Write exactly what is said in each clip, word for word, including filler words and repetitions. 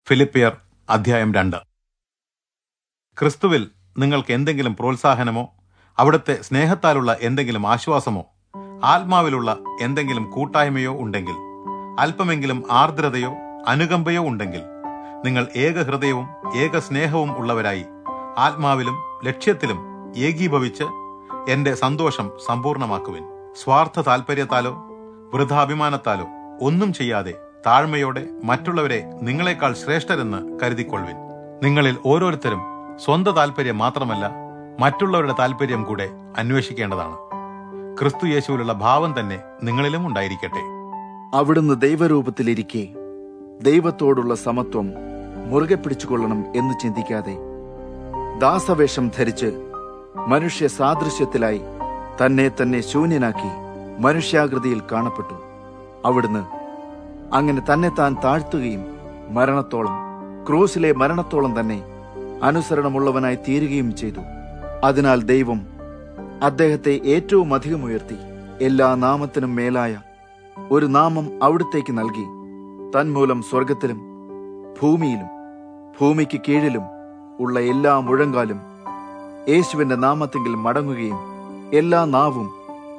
ഫിലിപ്പിയർ അധ്യായം രണ്ട്. ക്രിസ്തുവിൽ നിങ്ങൾക്ക് എന്തെങ്കിലും പ്രോത്സാഹനമോ അവിടുത്തെ സ്നേഹത്താലുള്ള എന്തെങ്കിലും ആശ്വാസമോ ആത്മാവിലുള്ള എന്തെങ്കിലും കൂട്ടായ്മയോ ഉണ്ടെങ്കിൽ, അല്പമെങ്കിലും ആർദ്രതയോ അനുകമ്പയോ ഉണ്ടെങ്കിൽ, നിങ്ങൾ ഏകഹൃദയവും ഏകസ്നേഹവും ഉള്ളവരായി ആത്മാവിലും ലക്ഷ്യത്തിലും ഏകീഭവിച്ച് എന്റെ സന്തോഷം സമ്പൂർണമാക്കുവിൻ. സ്വാർത്ഥ താൽപര്യത്താലോ വൃഥാഭിമാനത്താലോ ഒന്നും ചെയ്യാതെ താഴ്മയോടെ മറ്റുള്ളവരെ നിങ്ങളെക്കാൾ ശ്രേഷ്ഠരെന്ന് കരുതിക്കൊള്ളുവിൻ. നിങ്ങളിൽ ഓരോരുത്തരും സ്വന്തം താൽപര്യം മാത്രമല്ല, മറ്റുള്ളവരുടെ താൽപര്യം കൂടെ അന്വേഷിക്കേണ്ടതാണ്. ക്രിസ്തു യേശുവിലുള്ള ഭാവം തന്നെ നിങ്ങളിലും ഉണ്ടായിരിക്കട്ടെ. അവിടുന്ന് ദൈവരൂപത്തിലിരിക്കെ ദൈവത്തോടുള്ള സമത്വം മുറുകെ പിടിച്ചുകൊള്ളണം എന്ന് ചിന്തിക്കാതെ ദാസവേഷം ധരിച്ച് മനുഷ്യ സാദൃശ്യത്തിലായി തന്നെ തന്നെ ശൂന്യനാക്കി മനുഷ്യാകൃതിയിൽ കാണപ്പെട്ടു. അവിടുന്ന് അങ്ങനെ തന്നെ താൻ താഴ്ത്തുകയും മരണത്തോളം, ക്രൂശിലെ മരണത്തോളം തന്നെ അനുസരണമുള്ളവനായി തീരുകയും ചെയ്തു. അതിനാൽ ദൈവം അദ്ദേഹത്തെ ഏറ്റവും അധികം ഉയർത്തി എല്ലാ നാമത്തിനും മേലായ ഒരു നാമം അവിടുത്തേക്ക് നൽകി. തന്മൂലം സ്വർഗത്തിലും ഭൂമിയിലും ഭൂമിക്ക് കീഴിലും ഉള്ള എല്ലാ മുഴങ്കാലും യേശുവിന്റെ നാമത്തെങ്കിൽ മടങ്ങുകയും എല്ലാ നാവും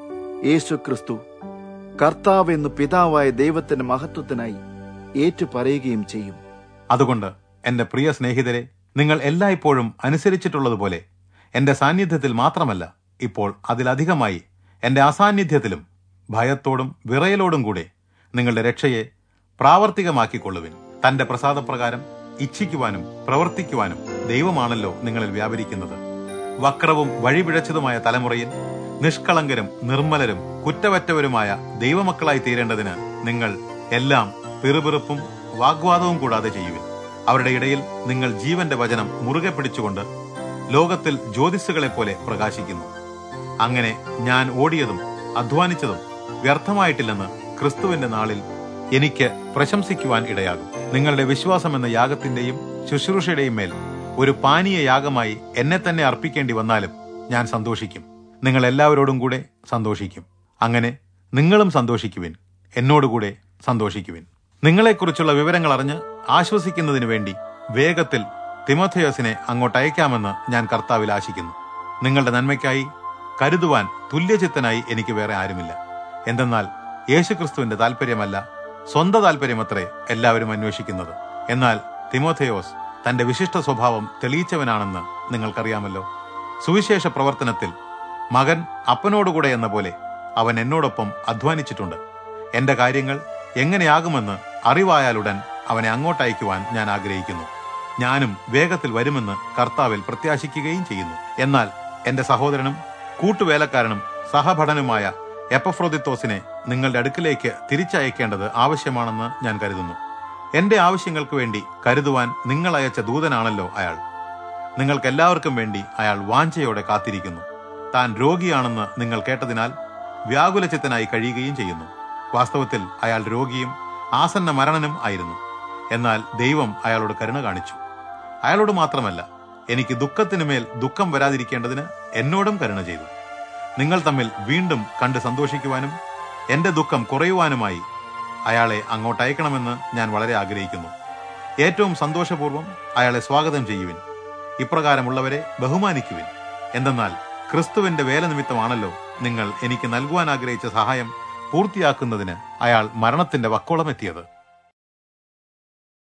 യേശു ക്രിസ്തു കർത്താവ് എന്ന് പിതാവായ ദൈവത്തിന്റെ മഹത്വത്തിനായി ഏറ്റു പറയുകയും ചെയ്യും. അതുകൊണ്ട് എന്റെ പ്രിയ സ്നേഹിതരെ, നിങ്ങൾ എല്ലായ്പ്പോഴും അനുസരിച്ചിട്ടുള്ളതുപോലെ എന്റെ സാന്നിധ്യത്തിൽ മാത്രമല്ല, ഇപ്പോൾ അതിലധികമായി എന്റെ അസാന്നിധ്യത്തിലും ഭയത്തോടും വിറയലോടും കൂടെ നിങ്ങളുടെ രക്ഷയെ പ്രാവർത്തികമാക്കിക്കൊള്ളുവിൻ. തന്റെ പ്രസാദപ്രകാരം ഇച്ഛിക്കുവാനും പ്രവർത്തിക്കുവാനും ദൈവമാണല്ലോ നിങ്ങളിൽ വ്യാപരിക്കുന്നത്. വക്രവും വഴിപിഴച്ചതുമായ തലമുറയിൽ നിഷ്കളങ്കരും നിർമ്മലരും കുറ്റവറ്റവരുമായ ദൈവമക്കളായി തീരേണ്ടതിന് നിങ്ങൾ എല്ലാം പിറുപിറുപ്പും വാഗ്വാദവും കൂടാതെ ചെയ്യുവിൻ. അവരുടെ ഇടയിൽ നിങ്ങൾ ജീവന്റെ വചനം മുറുകെ പിടിച്ചുകൊണ്ട് ലോകത്തിൽ ജ്യോതിസ്സുകളെപ്പോലെ പ്രകാശിക്കുന്നു. അങ്ങനെ ഞാൻ ഓടിയതും അധ്വാനിച്ചതും വ്യർത്ഥമായിട്ടില്ലെന്ന് ക്രിസ്തുവിന്റെ നാളിൽ എനിക്ക് പ്രശംസിക്കുവാൻ ഇടയാകും. നിങ്ങളുടെ വിശ്വാസം എന്ന യാഗത്തിന്റെയും ശുശ്രൂഷയുടെയും മേൽ ഒരു പാനീയ യാഗമായി എന്നെ തന്നെ അർപ്പിക്കേണ്ടി വന്നാലും ഞാൻ സന്തോഷിക്കും. നിങ്ങൾ എല്ലാവരോടും കൂടെ സന്തോഷിക്കും. അങ്ങനെ നിങ്ങളും സന്തോഷിക്കുവിൻ, എന്നോടുകൂടെ സന്തോഷിക്കുവിൻ. നിങ്ങളെക്കുറിച്ചുള്ള വിവരങ്ങൾ അറിഞ്ഞ് ആശ്വസിക്കുന്നതിനു വേണ്ടി വേഗത്തിൽ തിമോഥെയോസിനെ അങ്ങോട്ട് അയക്കാമെന്ന് ഞാൻ കർത്താവിൽ ആശിക്കുന്നു. നിങ്ങളുടെ നന്മയ്ക്കായി കരുതുവാൻ തുല്യചിത്തനായി എനിക്ക് വേറെ ആരുമില്ല. എന്തെന്നാൽ യേശുക്രിസ്തുവിന്റെ താല്പര്യമല്ല, സ്വന്തം താല്പര്യമത്രേ എല്ലാവരും അന്വേഷിക്കുന്നത്. എന്നാൽ തിമോഥെയോസ് തന്റെ വിശിഷ്ട സ്വഭാവം തെളിയിച്ചവനാണെന്ന് നിങ്ങൾക്കറിയാമല്ലോ. സുവിശേഷ പ്രവർത്തനത്തിൽ മകൻ അപ്പനോടുകൂടെ എന്ന പോലെ അവൻ എന്നോടൊപ്പം അധ്വാനിച്ചിട്ടുണ്ട്. എന്റെ കാര്യങ്ങൾ എങ്ങനെയാകുമെന്ന് അറിവായാലുടൻ അവനെ അങ്ങോട്ടയക്കുവാൻ ഞാൻ ആഗ്രഹിക്കുന്നു. ഞാനും വേഗത്തിൽ വരുമെന്ന് കർത്താവിൽ പ്രത്യാശിക്കുകയും ചെയ്യുന്നു. എന്നാൽ എന്റെ സഹോദരനും കൂട്ടുവേലക്കാരനും സഹഭടനുമായ എപ്പഫ്രോദിത്തോസിനെ നിങ്ങളുടെ അടുക്കിലേക്ക് തിരിച്ചയക്കേണ്ടത് ആവശ്യമാണെന്ന് ഞാൻ കരുതുന്നു. എന്റെ ആവശ്യങ്ങൾക്ക് വേണ്ടി കരുതുവാൻ നിങ്ങൾ അയച്ച ദൂതനാണല്ലോ അയാൾ. നിങ്ങൾക്കെല്ലാവർക്കും വേണ്ടി അയാൾ വാഞ്ചയോടെ കാത്തിരിക്കുന്നു. താൻ രോഗിയാണെന്ന് നിങ്ങൾ കേട്ടതിനാൽ വ്യാകുലചിത്തനായി കഴിയുകയും ചെയ്യുന്നു. വാസ്തവത്തിൽ അയാൾ രോഗിയും ആസന്ന മരണനും ആയിരുന്നു. എന്നാൽ ദൈവം അയാളോട് കരുണ കാണിച്ചു. അയാളോട് മാത്രമല്ല, എനിക്ക് ദുഃഖത്തിനു മേൽ ദുഃഖം വരാതിരിക്കേണ്ടതിന് എന്നോടും കരുണ ചെയ്തു. നിങ്ങൾ തമ്മിൽ വീണ്ടും കണ്ട് സന്തോഷിക്കുവാനും എന്റെ ദുഃഖം കുറയുവാനുമായി അയാളെ അങ്ങോട്ടയക്കണമെന്ന് ഞാൻ വളരെ ആഗ്രഹിക്കുന്നു. ഏറ്റവും സന്തോഷപൂർവ്വം അയാളെ സ്വാഗതം ചെയ്യുവിൻ. ഇപ്രകാരമുള്ളവരെ ബഹുമാനിക്കുവിൻ. എന്തെന്നാൽ ക്രിസ്തുവിന്റെ വേല നിമിത്തമാണല്ലോ നിങ്ങൾ എനിക്ക് നൽകുവാൻ ആഗ്രഹിച്ച സഹായം പൂർത്തിയാക്കുന്നതിന് അയാൾ മരണത്തിന്റെ വക്കോളം എത്തിയത്.